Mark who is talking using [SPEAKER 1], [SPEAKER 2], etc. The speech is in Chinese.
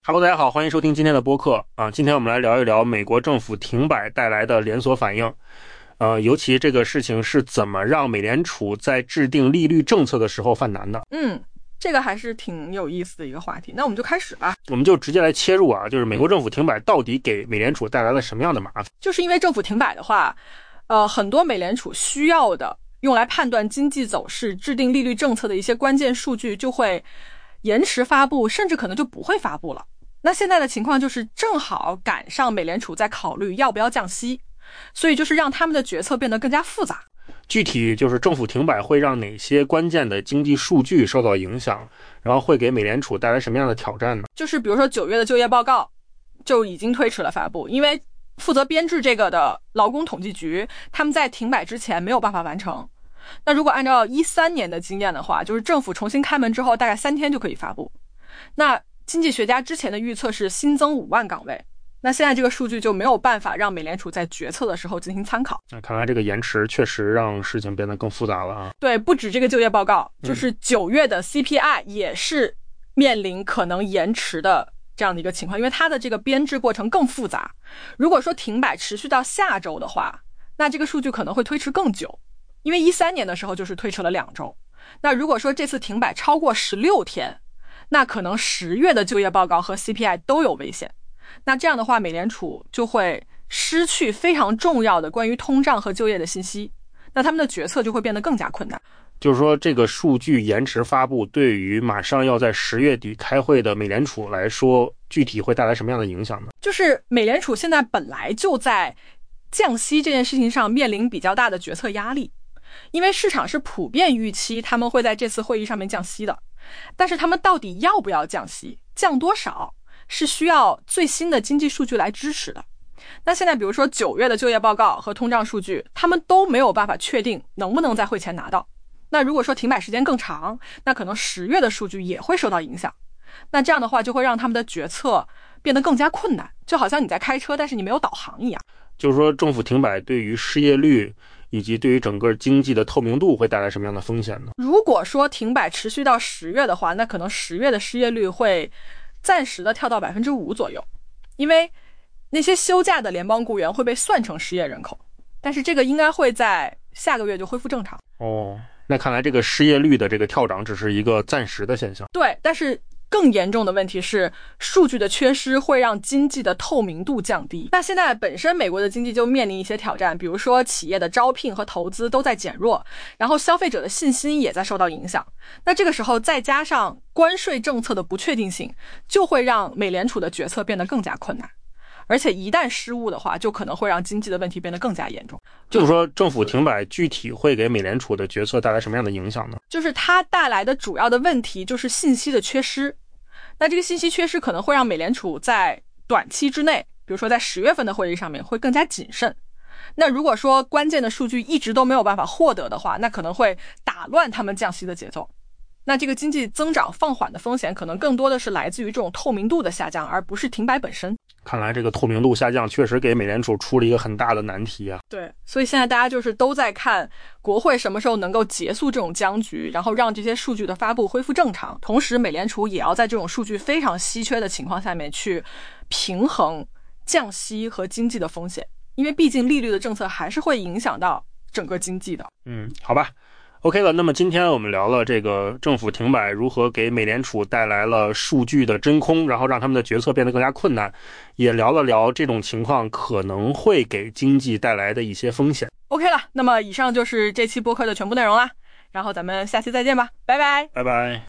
[SPEAKER 1] Hello， 大家好，欢迎收听今天的播客啊。今天我们来聊一聊美国政府停摆带来的连锁反应。尤其这个事情是怎么让美联储在制定利率政策的时候犯难的。
[SPEAKER 2] 这个还是挺有意思的一个话题。那我们就开始吧。
[SPEAKER 1] 我们就直接来切入啊，就是美国政府停摆到底给美联储带来了什么样的麻烦？
[SPEAKER 2] 就是因为政府停摆的话，很多美联储需要的用来判断经济走势、制定利率政策的一些关键数据就会延迟发布，甚至可能就不会发布了。那现在的情况就是正好赶上美联储在考虑要不要降息，所以就是让他们的决策变得更加复杂。
[SPEAKER 1] 具体就是政府停摆会让哪些关键的经济数据受到影响，然后会给美联储带来什么样的挑战呢？
[SPEAKER 2] 就是比如说9月的就业报告就已经推迟了发布，因为负责编制这个的劳工统计局他们在停摆之前没有办法完成。那如果按照13年的经验的话，就是政府重新开门之后大概3天就可以发布。那经济学家之前的预测是新增5万岗位，那现在这个数据就没有办法让美联储在决策的时候进行参考。
[SPEAKER 1] 那看来这个延迟确实让事情变得更复杂了啊。
[SPEAKER 2] 对，不止这个就业报告，就是9月的 CPI 也是面临可能延迟的这样的一个情况，因为它的这个编制过程更复杂。如果说停摆持续到下周的话，那这个数据可能会推迟更久，因为13年的时候就是推迟了2周。那如果说这次停摆超过16天，那可能10月的就业报告和 CPI 都有危险。那这样的话，美联储就会失去非常重要的关于通胀和就业的信息，那他们的决策就会变得更加困难。
[SPEAKER 1] 就是说这个数据延迟发布对于马上要在10月底开会的美联储来说，具体会带来什么样的影响呢？
[SPEAKER 2] 就是美联储现在本来就在降息这件事情上面临比较大的决策压力，因为市场是普遍预期他们会在这次会议上面降息的，但是他们到底要不要降息，降多少，是需要最新的经济数据来支持的。那现在比如说9月的就业报告和通胀数据，他们都没有办法确定能不能在会前拿到。那如果说停摆时间更长，那可能10月的数据也会受到影响。那这样的话就会让他们的决策变得更加困难，就好像你在开车但是你没有导航一样。
[SPEAKER 1] 就是说政府停摆对于失业率以及对于整个经济的透明度会带来什么样的风险呢？
[SPEAKER 2] 如果说停摆持续到10月的话，那可能10月的失业率会暂时的跳到 5% 左右，因为那些休假的联邦雇员会被算成失业人口，但是这个应该会在下个月就恢复正常。
[SPEAKER 1] 那看来这个失业率的这个跳涨只是一个暂时的现象。
[SPEAKER 2] 对，但是更严重的问题是数据的缺失会让经济的透明度降低。那现在本身美国的经济就面临一些挑战，比如说企业的招聘和投资都在减弱，然后消费者的信心也在受到影响。那这个时候再加上关税政策的不确定性，就会让美联储的决策变得更加困难。而且一旦失误的话，就可能会让经济的问题变得更加严重。
[SPEAKER 1] 就是说政府停摆具体会给美联储的决策带来什么样的影响呢？
[SPEAKER 2] 就是它带来的主要的问题就是信息的缺失。那这个信息缺失可能会让美联储在短期之内，比如说在10月份的会议上面会更加谨慎。那如果说关键的数据一直都没有办法获得的话，那可能会打乱他们降息的节奏。那这个经济增长放缓的风险可能更多的是来自于这种透明度的下降，而不是停摆本身。
[SPEAKER 1] 看来这个透明度下降确实给美联储出了一个很大的难题啊。
[SPEAKER 2] 对，所以现在大家就是都在看国会什么时候能够结束这种僵局，然后让这些数据的发布恢复正常。同时美联储也要在这种数据非常稀缺的情况下面去平衡降息和经济的风险，因为毕竟利率的政策还是会影响到整个经济的。
[SPEAKER 1] 好吧，OK 了，那么今天我们聊了这个政府停摆如何给美联储带来了数据的真空，然后让他们的决策变得更加困难，也聊了聊这种情况可能会给经济带来的一些风险。
[SPEAKER 2] OK 了，那么以上就是这期播客的全部内容啦，然后咱们下期再见吧，拜拜。
[SPEAKER 1] 拜拜。